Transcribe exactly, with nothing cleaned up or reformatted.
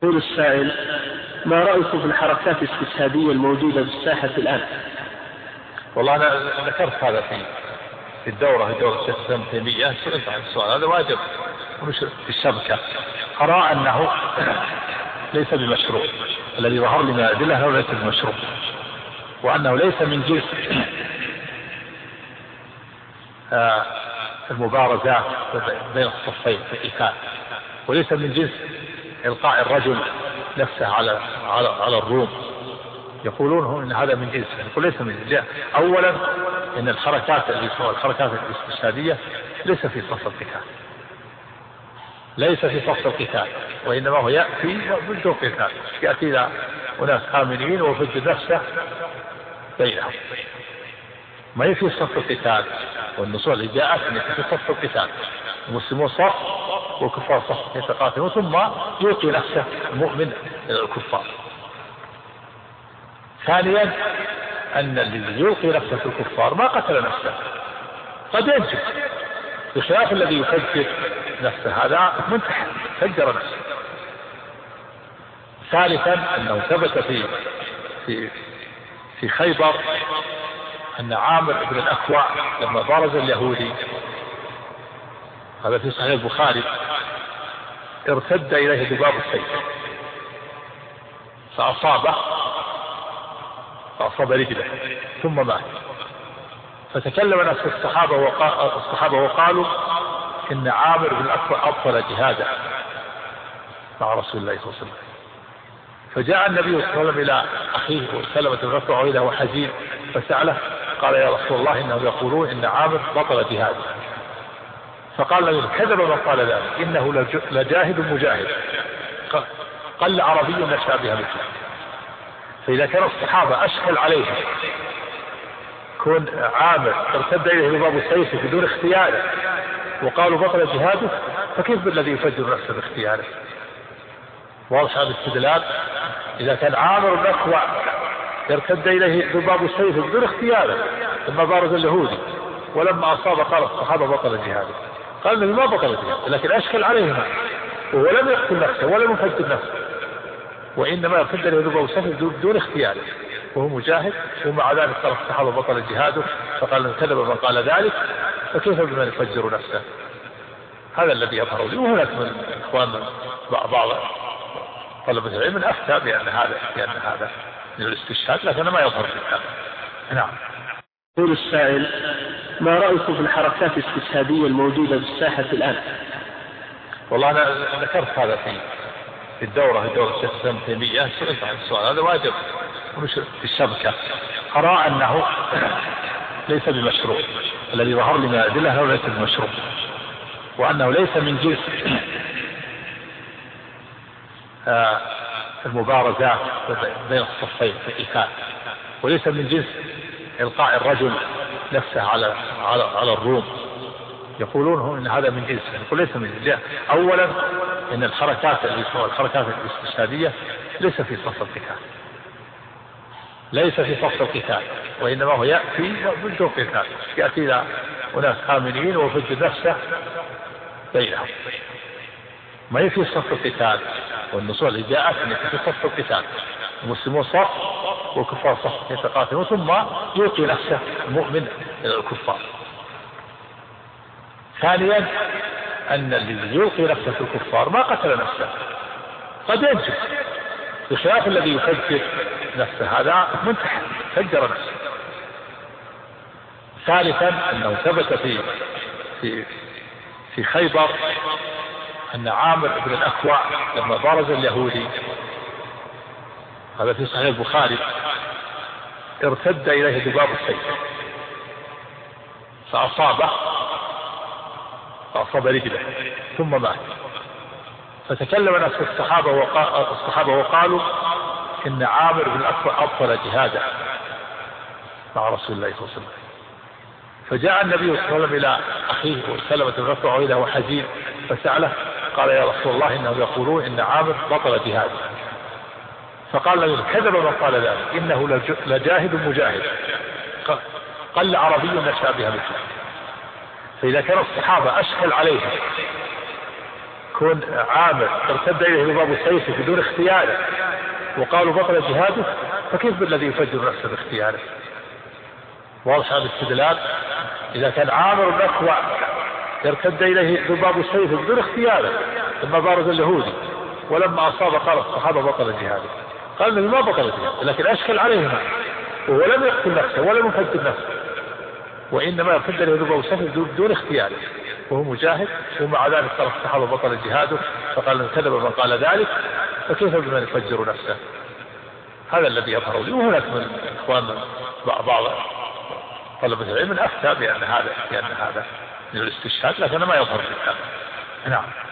يقول السائل: ما رأيكم في الحركات الاستشهادية الموجودة في الساحة الآن؟ والله أنا ذكرت هذا في في الدورة في دورة الشيخ ابن تيمية، سئلت عن السؤال هذا واجب ونشر في الشبكة. أرى أنه ليس بمشروع، الذي ظهر لي من الأدلة أنه ليس بمشروع، وأنه ليس من جنس المبارزات بين الصفين في القتال، وليس من جنس إلقاء الرجل نفسه على على على الروم. يقولون هم ان هذا من جنس، يقول ليس من جنس. اولا ان الحركات اللي اسمها الحركات الاستشهاديه ليس في صف القتال، ليس في صف القتال، وانما هو ياتي بدون قتال، ياتي الى اناس امنين ويفجر نفسه بينهم، ما هي في صف القتال. والنصوص اللي جاءت في صف القتال، المسلمون صف والكفار صف يتقاتلون، ثم يلقي نفسه المؤمن الى الكفار. ثانيا أن الذي يلقي نفسه في الكفار ما قتل نفسه، قد ينجو، بخلاف الذي يفجر نفسه هذا منتحر فجر نفسه. ثالثا أنه ثبت في في في خيبر أن عامر بن الأكوع لما بارز اليهودي، هذا في صحيح البخاري، ارتد إليه ذباب السيف فأصابه فأصاب رجله ثم مات. فتكلم ناس الصحابة وقال الصحابة وقالوا إن عامر بن الأكوع أبطل جهاده مع رسول الله صلى الله عليه وسلم. فجاء النبي صلى الله عليه وسلم إلى أخيه وسلمة بن الأكوع وهو حزين فسأله، قال: يا رسول الله إنهم يقولون إن عامر بطل جهاده. فقال له: كذب من قال ذلك، إنه لجاهد مجاهد، قل عربي نشأ بها مثله. فإذا كان الصحابة أشكل عليهم كون عامر ارتد إليه ذباب السيف بدون اختياره وقالوا بطل جهاده، فكيف بالذي يفجر نفسه باختياره؟ واضح هذا الاستدلال. إذا كان عامر بن الأكوع ارتد إليه ذباب السيف بدون اختياره لما بارز اليهودي، ولما أصاب قال الصحابة بطل جهاده، قال النبي ما بطل جهاده، لكن أشكل عليهم وهو لم يقتل نفسه ولم يفجر نفسه، وإنما يرتد إليه ذباب السيف بدون اختياره وهو مجاهد، ومع ذلك قال الصحابة بطل جهاده، فقال إن كذب من قال ذلك، فكيف بمن يفجر نفسه؟ هذا الذي يظهر لي. وهناك من إخواننا بعض طلبة العلم أفتى بأن هذا بأن هذا من الاستشهاد، لكن ما يظهر لي. نعم. يقول السائل: ما رأيكم في الحركات الاستشهادية الموجودة في الساحة الآن؟ والله أنا ذكرت هذا في في الدورة في دورة الشيخ ابن تيمية، سئلت عن السؤال هذا واجب ونشر في الشبكة. أرى أنه ليس بمشروع، الذي ظهر لي من الأدلة أنه ليس بمشروع، وأنه ليس من جنس المبارزات بين الصفين في القتال، وليس من جنس إلقاء الرجل نفسه على على على الروم. يقولون هم ان هذا من جنس، يقول ليس من جنس. اولا ان الحركات اللي اسمها الحركات الاستشهاديه ليس في صف القتال، ليس في صف القتال، وانما هو ياتي بدون قتال، ياتي الى اناس امنين ويفجر نفسه بينهم، ما هي في صف القتال. والنصوص اللي جاءت في صف القتال، المسلمون صف والكفار صف يتقاتلون، ثم يلقي نفسه المؤمن الى الكفار. ثانيا أن الذي يلقي نفسه في الكفار ما قتل نفسه، قد ينجو، بخلاف الذي يفجر نفسه هذا منتحر فجر نفسه. ثالثا أنه ثبت في في في خيبر أن عامر بن الأكوع لما بارز اليهودي، هذا في صحيح البخاري، ارتد إليه ذباب السيف فأصابه فأصاب رجله ثم مات. فتكلم ناس الصحابة وقال الصحابة وقالوا إن عامر بن الأكوع أبطل جهاده مع رسول الله صلى الله عليه وسلم. فجاء النبي صلى الله عليه وسلم إلى أخيه وسلمة بن الأكوع وهو حزين فسأله، قال: يا رسول الله إنهم يقولون إن عامر بطل جهاده. فقال له: كذب من قال ذلك، إنه لجاهد مجاهد، قل عربي نشأ بها مثله. فإذا كان الصحابة أشكل عليهم يكون عامر ارتد إليه ذباب سيفه بدون اختياره وقالوا بطل جهاده، فكيف بالذي يفجر نفسه باختياره؟ واضح هذا الاستدلال. إذا كان عامر الأكوع يرتد إليه ذباب سيفه بدون اختياره لما بارز اليهودي ولما أصاب قال الصحابة بطل جهاده، قال إنه ما بطل جهاده، لكن أشكل عليهما وهو لم يقتل نفسه ولم يفجر نفسه، وإنما يرتد إليه ذباب سيفه بدون اختياره وهو مجاهد، ومع ذلك قال الصحابة بطل جهاده، فقال إن كذب من قال ذلك، فكيف بمن يفجر نفسه؟ هذا الذي يظهر لي. وهناك من إخواننا بعض طلبة العلم أفتى بأن هذا بأن هذا من الاستشهاد، لكن ما يظهر لي. نعم.